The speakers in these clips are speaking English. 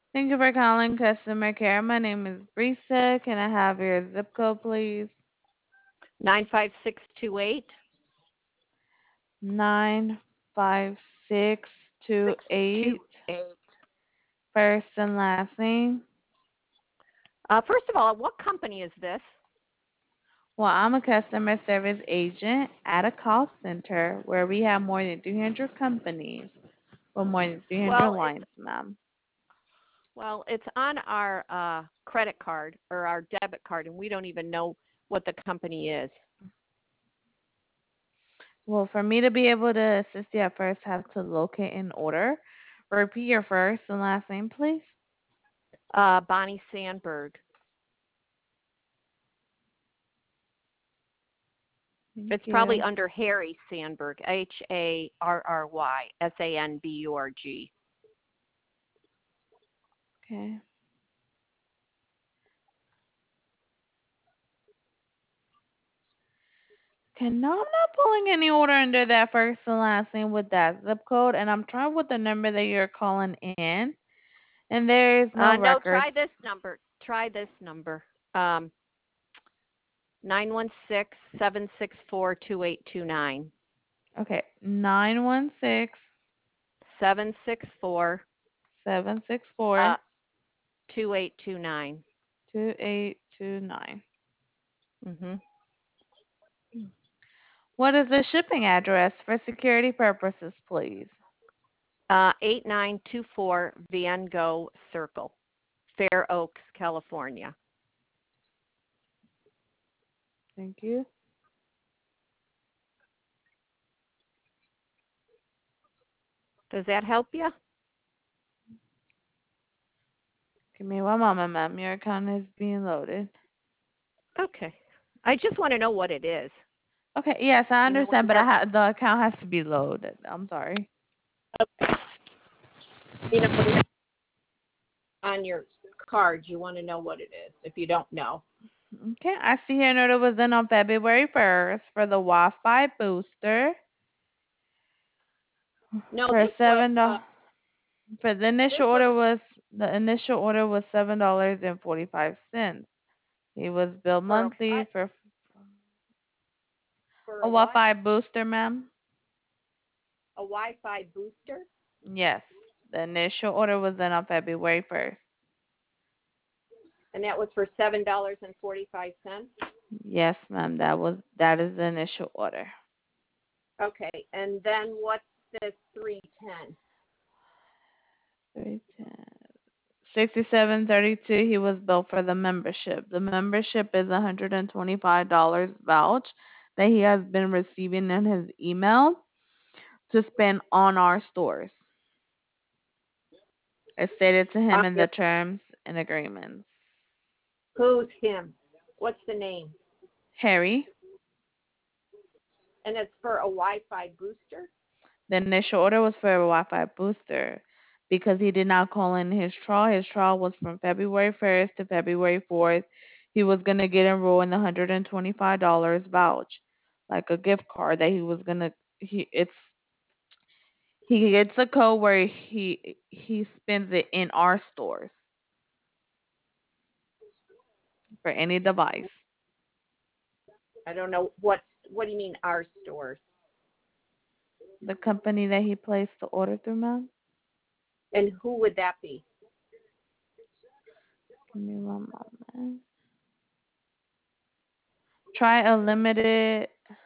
Thank you for calling customer care. My name is Brisa. Can I have your zip code, please? 95628. 95628. 628. First and last name. First of all, what company is this? Well, I'm a customer service agent at a call center where we have more than 300 companies with more than 300 Well, it's lines, ma'am. it's on our credit card or our debit card, and we don't even know what the company is. Well, for me to be able to assist you, I first have to locate an order. Repeat your first and last name, please. Bonnie Sandberg. Thank It's probably you. under Harry Sandberg. HARRY SANBURG. Okay. Okay, no, I'm not pulling any order under that first and last name with that zip code, and I'm trying with the number that you're calling in, and there is no No, try records. this number. Try this number. Um, 916-764-2829. Okay, 916 764 764 uh 2829. 2829. Mhm. What is the shipping address for security purposes, please? 8924 Van Gogh Circle, Fair Oaks, California. Thank you. Does that help you? Give me one moment, ma'am. Your account is being loaded. Okay. I just want to know what it is. Okay, yes, I You know what understand, you but have the account has to be loaded. I'm sorry. you know on your card, you want to know what it is if you don't know. Okay, I see here note it was in on February 1st for the Wi-Fi booster No, for this was $7. For this was the initial order was $7.45. He was billed for a monthly what? for For a a what? Wi-Fi booster, ma'am. A Wi-Fi booster? Yes, the initial order was in on February 1st. And that was for $7.45. Yes, ma'am. That is the initial order. Okay. And then what's this 310? 310. 6732 he was billed for the membership. The membership is $125 vouch that he has been receiving in his email to spend on our stores. It's stated to him in Yeah. the terms and agreements. Who's him? What's the name? Harry, And it's for a Wi-Fi booster? the initial order was for a Wi-Fi booster because he did not call in his trial. His trial was from February 1st to February 4th. He was going to get enrolled in the $125 vouch, like a gift card that he was going to he gets a code where he spends it in our stores for any device. I don't know what do you mean our stores? The company that he placed the order through, ma'am. And who would that be? Give me one moment. Try a limited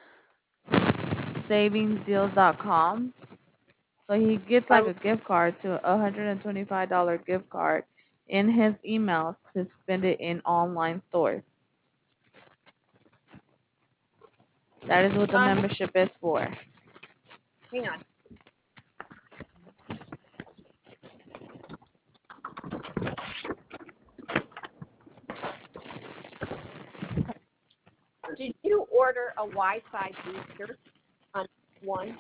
savingsdeals.com. So he gets like Um, a gift card to a $125 gift card in his email to spend it in online stores. That is what the hang membership is for. on. Did you order a Wi-Fi booster on one?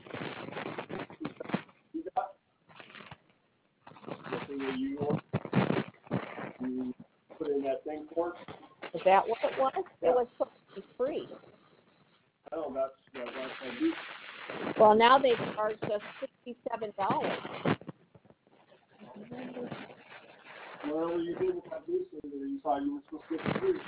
Is that what it was? It was supposed to be free. Well, now they've charged us $67. Whatever you did with that booster that you thought you were supposed to get for free.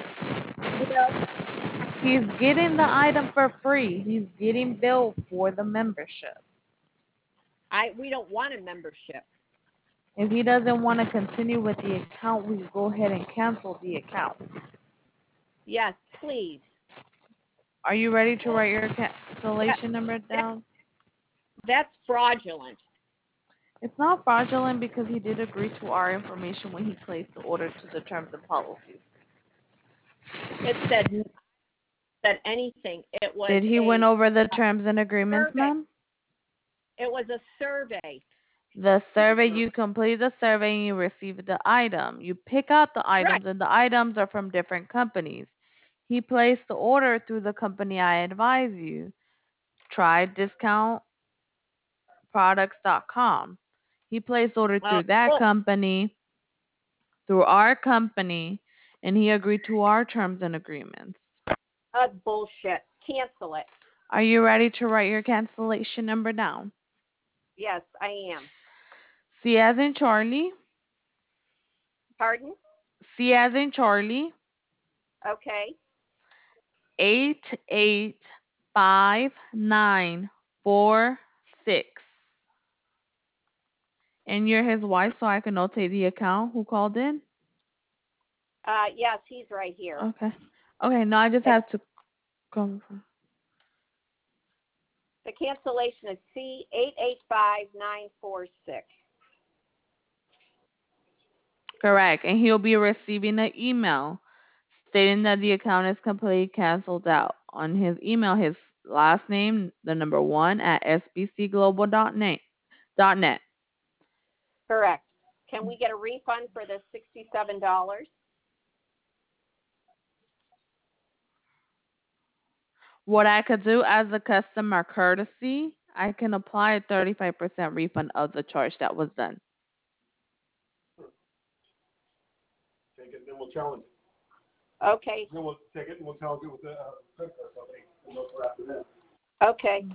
He's getting the item for free. He's getting billed for the membership. We don't want a membership. If he doesn't want to continue with the account, we go ahead and cancel the account. Yes, please. Are you ready to write your cancellation number down? That's fraudulent. It's not fraudulent because he did agree to our information when he placed the order to the terms and policies. It said anything. It was. Did he went over the terms and agreements, survey. ma'am? It was a survey. The survey, you complete the survey and you receive the item. You pick out the items, and the items are from different companies. He placed the order through the company I advise you. Try discountproducts.com. He placed order through that company, through our company, and he agreed to our terms and agreements. That's bullshit. Cancel it. Are you ready to write your cancellation number down? Yes, I am. C as in Charlie. Pardon? C as in Charlie. Okay. 885946. And you're his wife, so I can notate the account who called in? Yes, he's right here. Okay. Okay, now I just have to confirm. The cancellation is C885946. Correct. And he'll be receiving an email stating that the account is completely canceled out. On his email, his last name, the number 1 at sbcglobal.net. Correct. Can we get a refund for the $67? What I could do as a customer courtesy, I can apply a 35% refund of the charge that was done. Take it, then we'll challenge it. Okay. Then we'll take it and we'll challenge it with the credit card company. And we'll go after them. Okay.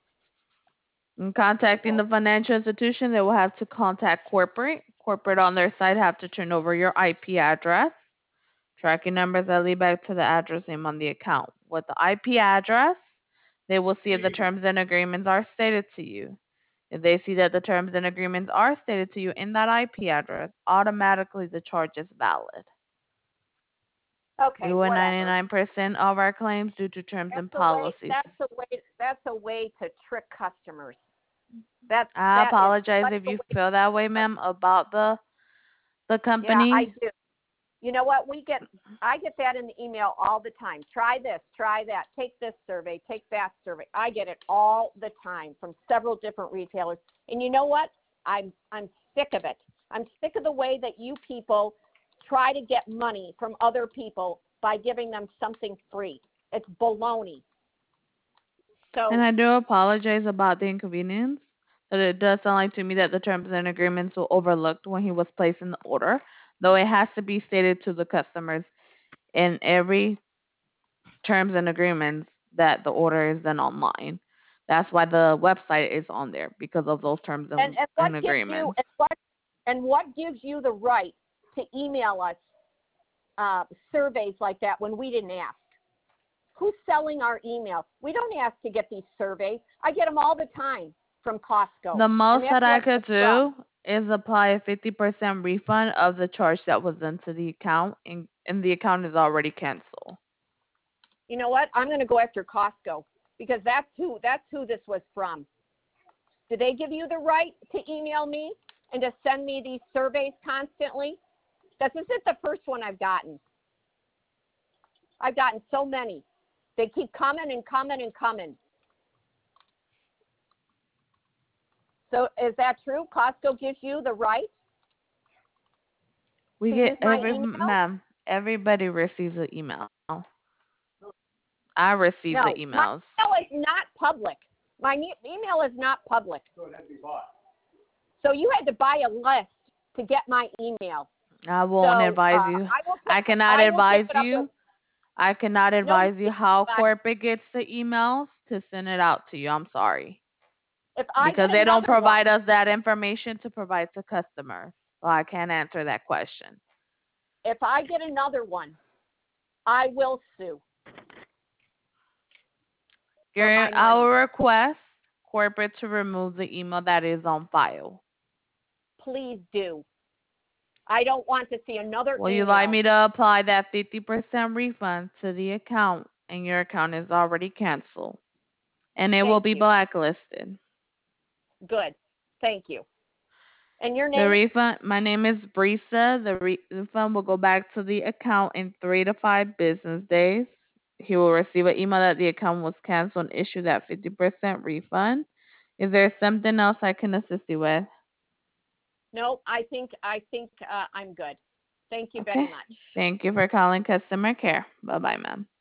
In contacting the financial institution, they will have to contact corporate. Corporate on their side have to turn over your IP address. Tracking numbers that lead back to the address name on the account. With the IP address, they will see if the terms and agreements are stated to you. If they see that the terms and agreements are stated to you in that IP address, automatically the charge is valid. Okay. We win 99% of our claims due to terms and policies. That's a way to trick customers. I apologize if you feel that way, ma'am, about the company. Yeah, I do. You know what? I get that in the email all the time. Try this, try that, take this survey, take that survey. I get it all the time from several different retailers. And you know what? I'm sick of it. I'm sick of the way that you people try to get money from other people by giving them something free. It's baloney. So, and I do apologize about the inconvenience. But it does sound like to me that the terms and agreements were overlooked when he was placing the order, though it has to be stated to the customers in every terms and agreements that the order is done online. That's why the website is on there, because of those terms and agreements. What gives you the right to email us surveys like that when we didn't ask? Who's selling our email? We don't ask to get these surveys. I get them all the time from Costco. The most that I could do is apply a 50% refund of the charge that was done to the account, and the account is already canceled. You know what? I'm going to go after Costco because that's who this was from. Do they give you the right to email me and to send me these surveys constantly? This isn't the first one I've gotten. I've gotten so many. They keep coming and coming and coming. So is that true? Costco gives you the right? We get everybody receives an email. I receive the emails. My email is not public. My email is not public. So it had to be bought. So you had to buy a list to get my email. I won't advise you. I cannot advise you. I cannot advise you how corporate gets the emails to send it out to you. I'm sorry. Because they don't provide us that information to provide to customers. Well, I can't answer that question. If I get another one, I will sue. For my I will money. request corporate to remove the email that is on file. Please do. I don't want to see another Will you email. like me to apply that 50% refund to the account? And your account is already canceled. And it will Thank be you. blacklisted. Good. Thank you. And your The name? refund, my name is Brisa. The refund will go back to the account in 3 to 5 business days. He will receive an email that the account was canceled and issue that 50% refund. Is there something else I can assist you with? No, I think I'm good. Thank you very Okay. much. Thank you for calling customer care. Bye bye, ma'am.